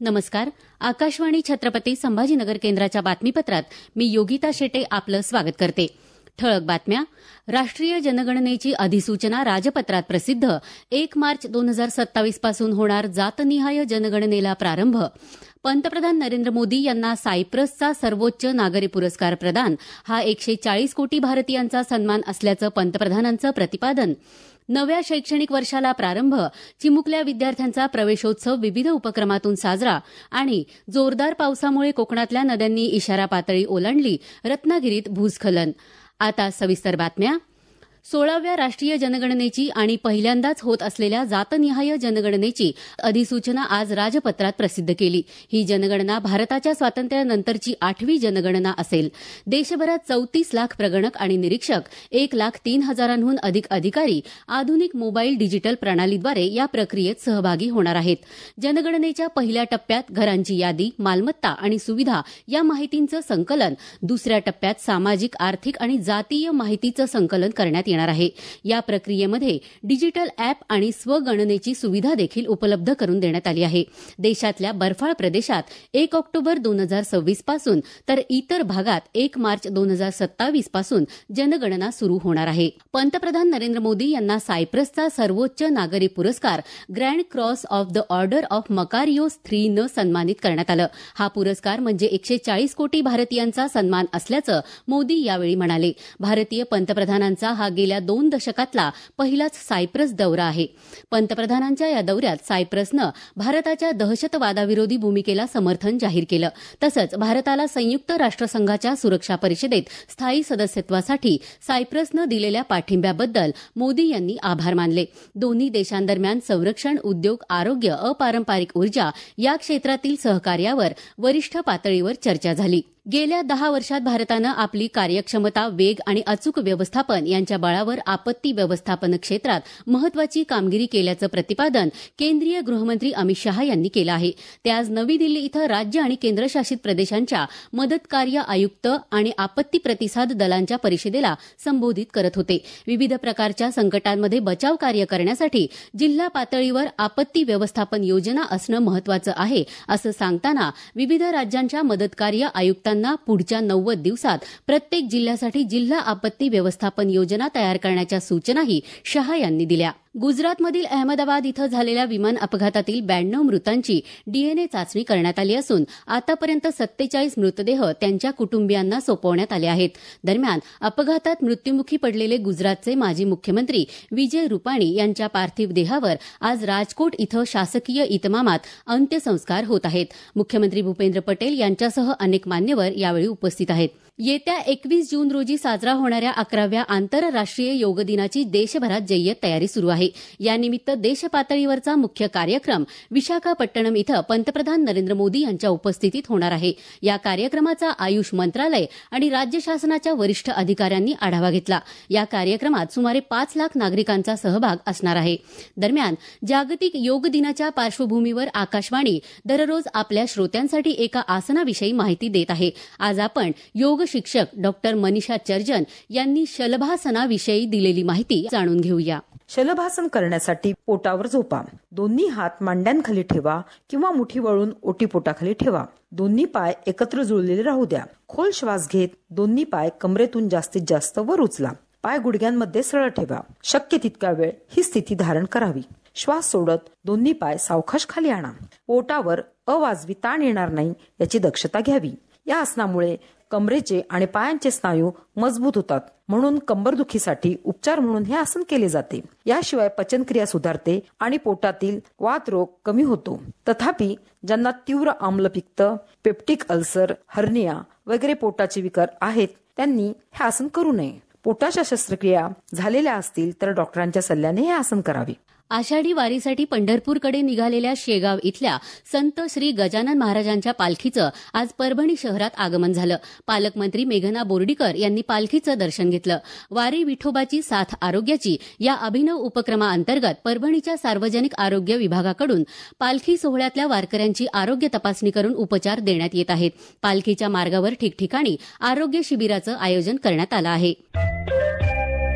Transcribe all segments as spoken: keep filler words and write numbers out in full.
नमस्कार. आकाशवाणी छत्रपती संभाजीनगर केंद्राच्या बातमीपत्रात मी योगिता शेटे आपलं स्वागत करते. ठळक बातम्या. राष्ट्रीय जनगणनेची अधिसूचना राजपत्रात प्रसिद्ध. एक मार्च दोन हजार सत्तावीस पासून होणार जातनिहाय जनगणनेला प्रारंभ. पंतप्रधान नरेंद्र मोदी यांना सायप्रसचा सर्वोच्च नागरी पुरस्कार प्रदान. हा एकशे चाळीस कोटी भारतीयांचा सन्मान असल्याचं पंतप्रधानांचं प्रतिपादन. नव्या शैक्षणिक वर्षाला प्रारंभ. चिमुकल्या विद्यार्थ्यांचा प्रवेशोत्सव विविध उपक्रमातून साजरा. आणि जोरदार पावसामुळे कोकणातल्या नद्यांनी इशारा पातळी ओलांडली. रत्नागिरीत भूस्खलन. आता सविस्तर बातम्या. सोळाव्या राष्ट्रीय जनगणनेची आणि पहिल्यांदाच होत असलेल्या जातनिहाय जनगणनेची अधिसूचना आज राजपत्रात प्रसिद्ध केली. ही जनगणना भारताच्या स्वातंत्र्यानंतरची आठवी जनगणना असेल. देशभरात चौतीस लाख प्रगणक आणि निरीक्षक, एक लाख तीन हजारांहून अधिक अधिकारी आधुनिक मोबाईल डिजिटल प्रणालीद्वारे या प्रक्रियेत सहभागी होणार आहेत. जनगणनेच्या पहिल्या टप्प्यात घरांची यादी, मालमत्ता आणि सुविधा या माहितींचं संकलन, दुसऱ्या टप्प्यात सामाजिक, आर्थिक आणि जातीय माहितीचं संकलन करण्यात येणार आहे. या प्रक्रियेमध्ये डिजिटल अॅप आणि स्वगणनेची सुविधा देखील उपलब्ध करून देण्यात आली आहे. देशातल्या बर्फाळ प्रदेशात एक ऑक्टोबर दोन हजार सव्वीस पासून तर इतर भागात एक मार्च दोन हजार सत्तावीस पासून जनगणना सुरू होणार आहे. पंतप्रधान नरेंद्र मोदी यांना सायप्रसचा सर्वोच्च नागरी पुरस्कार grand cross of the order of Makarios three न सन्मानित करण्यात आलं. हा पुरस्कार म्हणजे एकशे चाळीस कोटी भारतीयांचा सन्मान असल्याचं मोदी यावेळी म्हणाले. भारतीय पंतप्रधानांचा हा गेल्या दोन दशकातला पहिलाच सायप्रस दौरा आहे. पंतप्रधानांच्या या दौऱ्यात सायप्रसनं भारताच्या दहशतवादाविरोधी भूमिकेला समर्थन जाहीर केलं. तसंच भारताला संयुक्त राष्ट्रसंघाच्या सुरक्षा परिषदेत स्थायी सदस्यत्वासाठी सायप्रसनं दिलेल्या पाठिंब्याबद्दल मोदी यांनी आभार मानले. दोन्ही देशांदरम्यान संरक्षण, उद्योग, आरोग्य, अपारंपरिक ऊर्जा या क्षेत्रातील सहकार्यावर वरिष्ठ पातळीवर चर्चा झाली. गेल्या दहा वर्षात भारतानं आपली कार्यक्षमता, वेग आणि अचूक व्यवस्थापन यांच्या बळावर आपत्ती व्यवस्थापन क्षेत्रात महत्वाची कामगिरी केल्याचं प्रतिपादन केंद्रीय गृहमंत्री अमित शहा यांनी केलं आहे. ते आज नवी दिल्ली इथं राज्य आणि केंद्रशासित प्रदेशांच्या मदतकार्य आयुक्त आणि आपत्ती प्रतिसाद दलांच्या परिषदेला संबोधित करत होते. विविध प्रकारच्या संकटांमध्ये बचाव कार्य करण्यासाठी जिल्हा पातळीवर आपत्ती व्यवस्थापन योजना असणं महत्वाचं आहे असं सांगताना विविध राज्यांच्या मदतकार्य आयुक्तांना पुढच्या नव्वद दिवसात प्रत्येक जिल्ह्यासाठी जिल्हा आपत्ती व्यवस्थापन योजना तयार करण्याच्या सूचनाही शहा यांनी दिल्या. गुजरातमधील अहमदाबाद इथं झालेल्या विमान अपघातातील ब्याण्णव मृतांची डीएनए चाचणी करण्यात आली असून आतापर्यंत सत्तेचाळीस मृतदेह त्यांच्या कुटुंबियांना सोपवण्यात आले आहेत. दरम्यान अपघातात मृत्युमुखी पडलेले गुजरातचे माजी मुख्यमंत्री विजय रुपाणी यांच्या पार्थिव देहावर आज राजकोट इथं शासकीय इतमामात अंत्यसंस्कार होत आहेत. मुख्यमंत्री भूपेंद्र पटेल यांच्यासह अनेक मान्यवर यावेळी उपस्थित आहेत. येत्या एकवीस जून रोजी साजरा होणाऱ्या अकराव्या आंतरराष्ट्रीय योग दिनाची देशभरात जय्यत तयारी सुरू आहे. यानिमित्त देशपातळीवरचा मुख्य कार्यक्रम विशाखापट्टणम इथं पंतप्रधान नरेंद्र मोदी यांच्या उपस्थितीत होणार आहे. या कार्यक्रमाचा आयुष मंत्रालय आणि राज्य शासनाच्या वरिष्ठ अधिकाऱ्यांनी आढावा घेतला. या कार्यक्रमात सुमारे पाच लाख नागरिकांचा सहभाग असणार आहे. दरम्यान जागतिक योग दिनाच्या पार्श्वभूमीवर आकाशवाणी दररोज आपल्या श्रोत्यांसाठी एका आसनाविषयी माहिती देत आहे. आज आपण योग शिक्षक डॉक्टर मनीषा चर्जन यांनी शलभासनाविषयी दिलेली माहिती जाणून घेऊया. शलभासन करण्यासाठी पोटावर झोपा. दोन्ही हात मांड्यांखाली ठेवा किंवा मुठी वळून ओटीपोटाखाली ठेवा. दोन्ही पाय एकत्र जुळलेले राहू द्या. खोल श्वास घेत दोन्ही पाय कमरेतून जास्तीत जास्त वर उचला. पाय गुडघ्यांमध्ये सरळ ठेवा. शक्य तितका वेळ ही स्थिती धारण करावी. श्वास सोडत दोन्ही पाय सावकाश खाली आणा. पोटावर अवाजवी ताण येणार नाही याची दक्षता घ्यावी. या आसनामुळे कमरेचे आणि पायांचे स्नायू मजबूत होतात, म्हणून कंबरदुखीसाठी उपचार म्हणून हे आसन केले जाते. याशिवाय पचनक्रिया सुधारते आणि पोटातील वातरोग कमी होतो. तथापि ज्यांना तीव्र आम्लपित्त, पेप्टिक अल्सर, हर्निया वगैरे पोटाचे विकार आहेत त्यांनी हे आसन करू नये. पोटाच्या शस्त्रक्रिया झालेल्या असतील तर डॉक्टरांच्या सल्ल्याने हे आसन करावे. आषाढी वारीसाठी पंढरपूरकडे निघालेल्या शेगाव इथल्या संत श्री गजानन महाराजांच्या पालखीचं आज परभणी शहरात आगमन झालं. पालकमंत्री मेघना बोर्डीकर यांनी पालखीचं दर्शन घेतलं. वारी विठोबाची साथ आरोग्याची या अभिनव उपक्रमाअंतर्गत परभणीच्या सार्वजनिक आरोग्य विभागाकडून पालखी सोहळ्यातल्या वारकऱ्यांची आरोग्य तपासणी करून उपचार देण्यात येत आहेत. पालखीच्या मार्गावर ठिकठिकाणी आरोग्य शिबिराचं आयोजन करण्यात आलं आहे.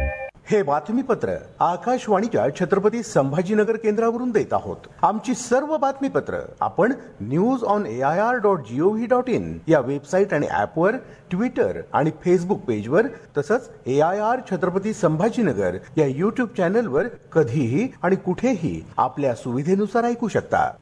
हे बातमीपत्र आकाशवाणीच्या छत्रपती संभाजीनगर केंद्रावरून देत आहोत. आमची सर्व बातमीपत्र आपण news on A I R dot gov dot in या वेबसाईट आणि ऍपवर, ट्विटर आणि फेसबुक पेजवर, तसंच A I R Chhatrapati Sambhajinagar या युट्यूब चॅनलवर कधीही आणि कुठेही आपल्या सुविधेनुसार ऐकू शकता.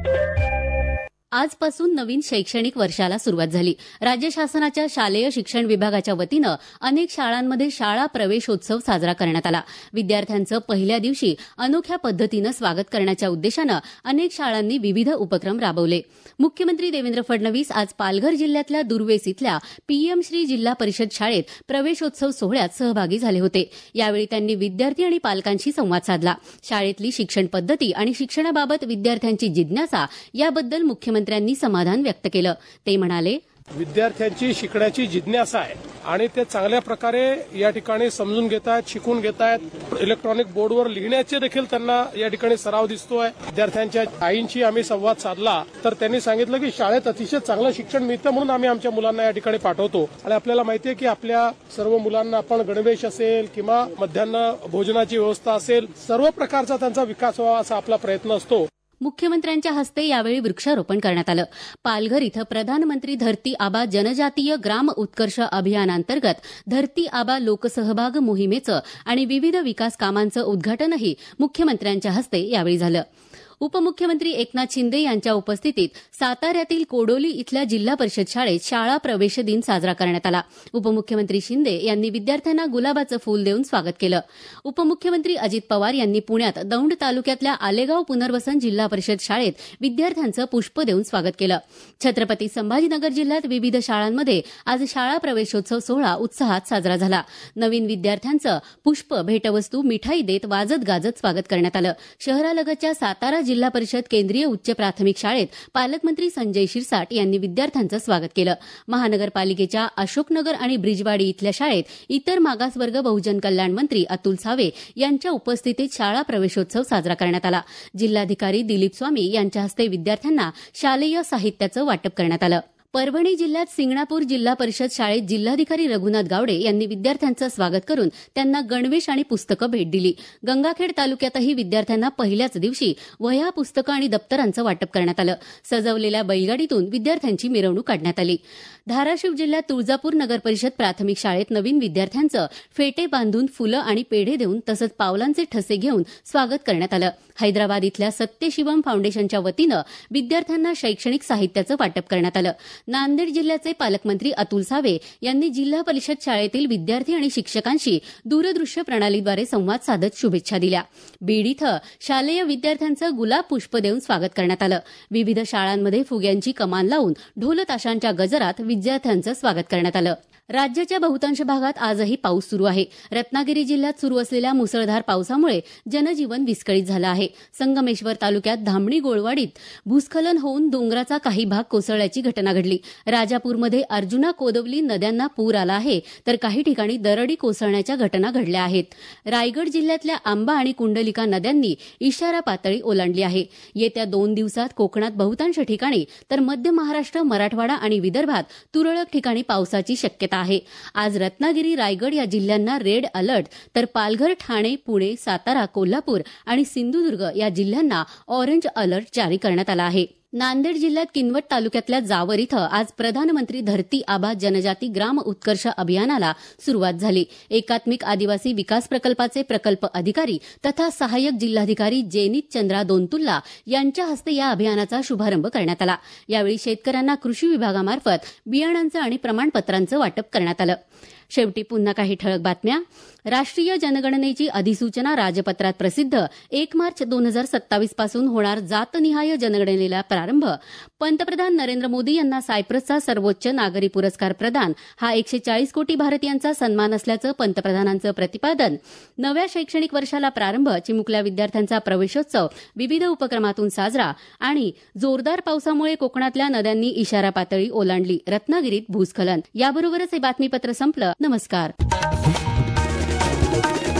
आजपासून नवीन शैक्षणिक वर्षाला सुरुवात झाली. राज्य शासनाच्या शालेय शिक्षण विभागाच्या वतीनं अनेक शाळांमध्ये शाळा प्रवेशोत्सव साजरा करण्यात आला. विद्यार्थ्यांचं पहिल्या दिवशी अनोख्या पद्धतीनं स्वागत करण्याच्या उद्देशानं अनेक शाळांनी विविध उपक्रम राबवले. मुख्यमंत्री देवेंद्र फडणवीस आज पालघर जिल्ह्यातल्या दुर्वेस इथल्या पीएम श्री जिल्हा परिषद शाळेत प्रवेशोत्सव सोहळ्यात सहभागी झाले होते. यावेळी त्यांनी विद्यार्थी आणि पालकांशी संवाद साधला. शाळेतली शिक्षण पद्धती आणि शिक्षणाबाबत विद्यार्थ्यांची जिज्ञासा याबद्दल मुख्यमंत्री मंत्र्यांनी समाधान व्यक्त केलं. ते म्हणाले, विद्यार्थ्यांची शिकण्याची जिज्ञासा आहे आणि ते चांगल्या प्रकारे या ठिकाणी समजून घेत आहेत, शिकून घेत आहेत. इलेक्ट्रॉनिक बोर्डवर लिहिण्याचे देखील त्यांना या ठिकाणी सराव दिसतोय. विद्यार्थ्यांच्या आईंशी आम्ही संवाद साधला तर त्यांनी सांगितलं की शाळेत अतिशय चांगलं शिक्षण मिळतं म्हणून आम्ही आमच्या मुलांना या ठिकाणी पाठवतो. आणि आपल्याला माहिती आहे की आपल्या सर्व मुलांना आपण गणवेश असेल किंवा मध्यान्ह भोजनाची व्यवस्था असेल, सर्व प्रकारचा त्यांचा विकास व्हावा असा आपला प्रयत्न असतो. मुख्यमंत्र्यांच्या हस्ते यावेळी वृक्षारोपण करण्यात आलं. पालघर इथं प्रधानमंत्री धरती आबा जनजातीय ग्राम उत्कर्ष अभियानांतर्गत धरती आबा लोकसहभाग मोहिमेचं आणि विविध विकास कामांचं उद्घाटनही मुख्यमंत्र्यांच्या हस्ते यावेळी झालं. उपमुख्यमंत्री एकनाथ शिंदे यांच्या उपस्थितीत साताऱ्यातील कोडोली इथल्या जिल्हा परिषद शाळेत शाळा प्रवेश दिन साजरा करण्यात आला. उपमुख्यमंत्री शिंदे यांनी विद्यार्थ्यांना गुलाबाचं फूल देऊन स्वागत केलं. उपमुख्यमंत्री अजित पवार यांनी पुण्यात दौंड तालुक्यातल्या आलेगाव पुनर्वसन जिल्हा परिषद शाळेत विद्यार्थ्यांचं पुष्प देऊन स्वागत केलं. छत्रपती संभाजीनगर जिल्ह्यात विविध शाळांमध्ये आज शाळा प्रवेशोत्सव सोहळा उत्साहात साजरा झाला. नवीन विद्यार्थ्यांचं पुष्प, भेटवस्तू, मिठाई देत वाजत गाजत स्वागत करण्यात आलं. शहरालगतच्या सातारा जिल्हा परिषद केंद्रीय उच्च प्राथमिक शाळेत पालकमंत्री संजय शिरसाट यांनी विद्यार्थ्यांचं स्वागत केलं. महानगरपालिकेच्या अशोकनगर आणि ब्रिजवाडी इथल्या शाळेत इतर मागासवर्ग बहुजन कल्याण मंत्री अतुल सावे यांच्या उपस्थितीत शाळा प्रवेशोत्सव साजरा करण्यात आला. जिल्हाधिकारी दिलीप स्वामी यांच्या हस्ते विद्यार्थ्यांना शालेय साहित्याचं वाटप करण्यात आलं. परभणी जिल्ह्यात सिंगणापूर जिल्हा परिषद शाळेत जिल्हाधिकारी रघुनाथ गावडे यांनी विद्यार्थ्यांचं स्वागत करून त्यांना गणवेश आणि पुस्तकं भेट दिली. गंगाखेड तालुक्यातही विद्यार्थ्यांना पहिल्याच दिवशी वह्या, पुस्तकं आणि दप्तरांचं वाटप करण्यात आलं. सजवलेल्या बैलगाडीतून विद्यार्थ्यांची मिरवणूक काढण्यात आली. धाराशिव जिल्ह्यात तुळजापूर नगर परिषद प्राथमिक शाळेत नवीन विद्यार्थ्यांचं फेटे बांधून फुलं आणि पेढे देऊन तसंच पावलांचे ठसे घेऊन स्वागत करण्यात आलं. हैदराबाद इथल्या सत्यशिवम फाउंडेशनच्या वतीनं विद्यार्थ्यांना शैक्षणिक साहित्याचं वाटप करण्यात आलं. नांदेड जिल्ह्याचे पालकमंत्री अतुल सावे यांनी जिल्हा परिषद शाळेतील विद्यार्थी आणि शिक्षकांशी दूरदृश्य प्रणालीद्वारे संवाद साधत शुभेच्छा दिल्या. बीड इथं शालेय विद्यार्थ्यांचं गुलाब पुष्प देऊन स्वागत करण्यात आलं. विविध शाळांमध्ये फुग्यांची कमान लावून ढोल ताशांच्या गजरात विद्यार्थ्यांचं स्वागत करण्यात आलं. राज्याच्या बहुतांश भागात आजही पाऊस सुरू आहे. रत्नागिरी जिल्ह्यात सुरू असलेल्या मुसळधार पावसामुळे जनजीवन विस्कळीत झालं आहे. संगमेश्वर तालुक्यात धामणी गोळवाडीत भूस्खलन होऊन डोंगराचा काही भाग कोसळल्याची घटना घडली. राजापूरमध्ये अर्जुना कोदवली नद्यांना पूर आला आहे तर काही ठिकाणी दरडी कोसळण्याच्या घटना घडल्या आहेत. रायगड जिल्ह्यातल्या आंबा आणि कुंडलिका नद्यांनी इशारा पातळी ओलांडली आहे. येत्या दोन दिवसात कोकणात बहुतांश ठिकाणी तर मध्य महाराष्ट्र, मराठवाडा आणि विदर्भात तुरळक ठिकाणी पावसाची शक्यता आहे. आज रत्नागिरी, रायगड या जिल्ह्यांना रेड अलर्ट तर पालघर, ठाणे, पुणे, सातारा, कोल्हापूर आणि सिंधुदुर्ग या जिल्ह्यांना ऑरेंज अलर्ट जारी करण्यात आला आहे. नांदेड जिल्ह्यात किनवट तालुक्यातल्या जावर इथं आज प्रधानमंत्री धरती आबा जनजाती ग्राम उत्कर्ष अभियानाला सुरुवात झाली. एकात्मिक आदिवासी विकास प्रकल्पाचे प्रकल्प अधिकारी तथा सहाय्यक जिल्हाधिकारी जेनित चंद्रा दोनतुल्ला यांच्या हस्ते या अभियानाचा शुभारंभ करण्यात आला. यावेळी शेतकऱ्यांना कृषी विभागामार्फत बियाणांचं आणि प्रमाणपत्रांचं वाटप करण्यात आलं. शेवटी पुन्हा काही ठळक बातम्या. राष्ट्रीय जनगणनेची अधिसूचना राजपत्रात प्रसिद्ध. एक मार्च दोन हजार सत्तावीस पासून होणार जातनिहाय जनगणनेला प्रारंभ. पंतप्रधान नरेंद्र मोदी यांना सायप्रसचा सर्वोच्च नागरी पुरस्कार प्रदान. हा एकशे चाळीस कोटी भारतीयांचा सन्मान असल्याचं पंतप्रधानांचं प्रतिपादन. नव्या शैक्षणिक वर्षाला प्रारंभ. चिमुकल्या विद्यार्थ्यांचा प्रवेशोत्सव विविध उपक्रमातून साजरा. आणि जोरदार पावसामुळे कोकणातल्या नद्यांनी इशारा पातळी ओलांडली. रत्नागिरीत भूस्खलन. याबरोबरच हे बातमीपत्र संपलं. नमस्कार.